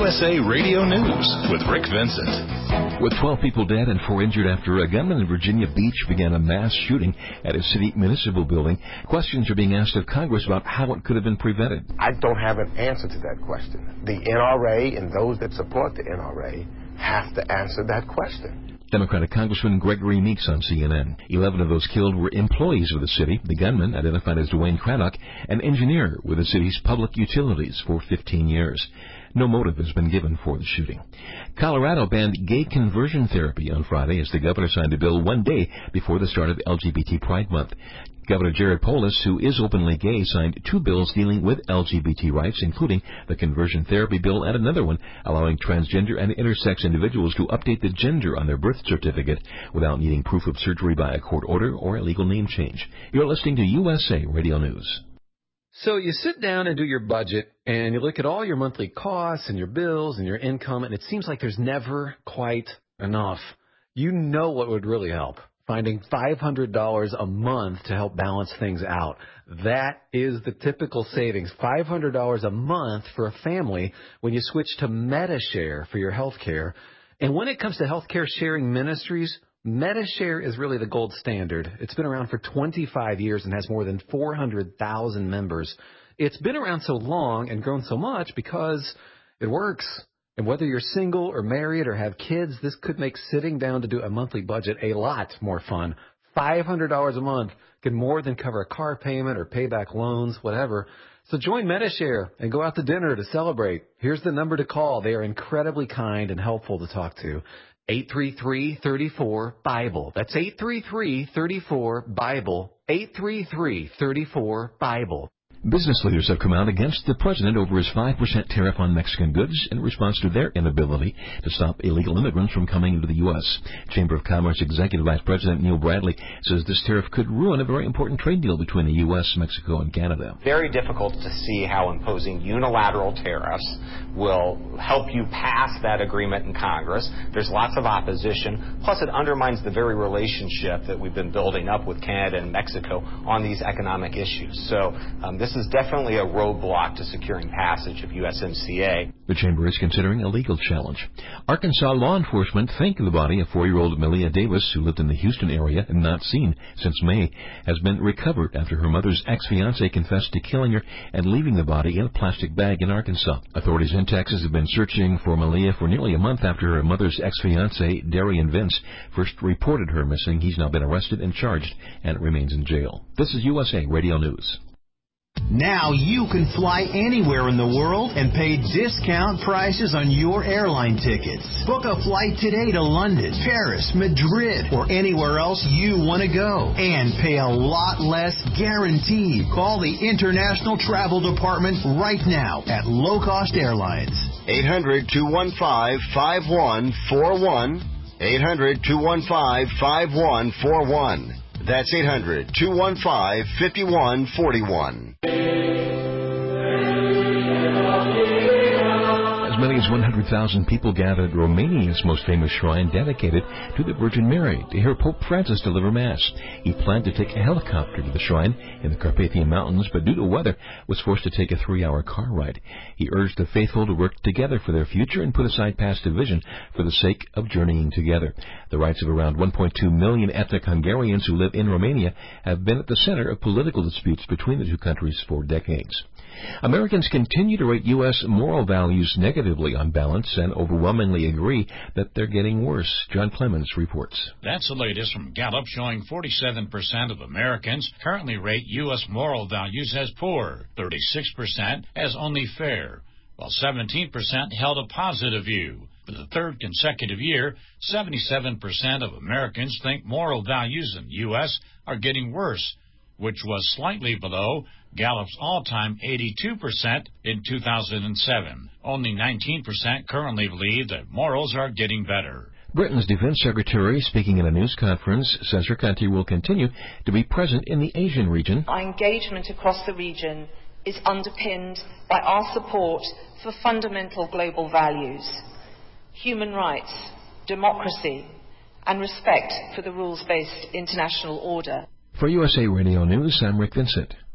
USA Radio News with Rick Vincent. With 12 people dead and 4 injured after a gunman in Virginia Beach began a mass shooting at a city municipal building, questions are being asked of Congress about how it could have been prevented. I don't have an answer to that question. The NRA and those that support the NRA have to answer that question. Democratic Congressman Gregory Meeks on CNN. 11 of those killed were employees of the city. The gunman, identified as Dwayne Craddock, an engineer with the city's public utilities for 15 years. No motive has been given for the shooting. Colorado banned gay conversion therapy on Friday as the governor signed a bill one day before the start of LGBT Pride Month. Governor Jared Polis, who is openly gay, signed 2 bills dealing with LGBT rights, including the conversion therapy bill and another one allowing transgender and intersex individuals to update the gender on their birth certificate without needing proof of surgery by a court order or a legal name change. You're listening to USA Radio News. So you sit down and do your budget, and you look at all your monthly costs and your bills and your income, and it seems like there's never quite enough. You know what would really help? Finding $500 a month to help balance things out. That is the typical savings, $500 a month for a family when you switch to Medi-Share for your health care. And when it comes to healthcare sharing ministries, Medi-Share is really the gold standard. It's been around for 25 years and has more than 400,000 members. It's been around so long and grown so much because it works. And whether you're single or married or have kids, this could make sitting down to do a monthly budget a lot more fun. $500 a month can more than cover a car payment or pay back loans, whatever. So join Medi-Share and go out to dinner to celebrate. Here's the number to call. They are incredibly kind and helpful to talk to. 833-34-BIBLE. That's 833-34-BIBLE. 833-34-BIBLE. Business leaders have come out against the president over his 5% tariff on Mexican goods in response to their inability to stop illegal immigrants from coming into the U.S. Chamber of Commerce Executive Vice President Neil Bradley says this tariff could ruin a very important trade deal between the U.S., Mexico, and Canada. Very difficult to see how imposing unilateral tariffs will help you pass that agreement in Congress. There's lots of opposition. Plus, it undermines the very relationship that we've been building up with Canada and Mexico on these economic issues. So this is definitely a roadblock to securing passage of USMCA. The chamber is considering a legal challenge. Arkansas law enforcement think the body of 4-year-old Malia Davis, who lived in the Houston area and not seen since May, has been recovered after her mother's ex-fiancé confessed to killing her and leaving the body in a plastic bag in Arkansas. Authorities in Texas have been searching for Malia for nearly a month after her mother's ex-fiancé, Darian Vince, first reported her missing. He's now been arrested and charged and remains in jail. This is USA Radio News. Now you can fly anywhere in the world and pay discount prices on your airline tickets. Book a flight today to London, Paris, Madrid, or anywhere else you want to go. And pay a lot less guaranteed. Call the International Travel Department right now at Low Cost Airlines. 800-215-5141. 800-215-5141. That's 800-215-5141. As many as 100,000 people gathered at Romania's most famous shrine dedicated to the Virgin Mary to hear Pope Francis deliver Mass. He planned to take a helicopter to the shrine in the Carpathian Mountains, but due to weather was forced to take a 3-hour car ride. He urged the faithful to work together for their future and put aside past division for the sake of journeying together. The rights of around 1.2 million ethnic Hungarians who live in Romania have been at the center of political disputes between the two countries for decades. Americans continue to rate U.S. moral values negatively on balance and overwhelmingly agree that they're getting worse. John Clemens reports. That's the latest from Gallup, showing 47% of Americans currently rate U.S. moral values as poor, 36% as only fair, while 17% held a positive view. For the third consecutive year, 77% of Americans think moral values in the U.S. are getting worse, which was slightly below Gallup's all-time 82% in 2007. Only 19% currently believe that morals are getting better. Britain's Defense Secretary, speaking in a news conference, says her country will continue to be present in the Asian region. Our engagement across the region is underpinned by our support for fundamental global values: human rights, democracy, and respect for the rules-based international order. For USA Radio News, I'm Rick Vincent.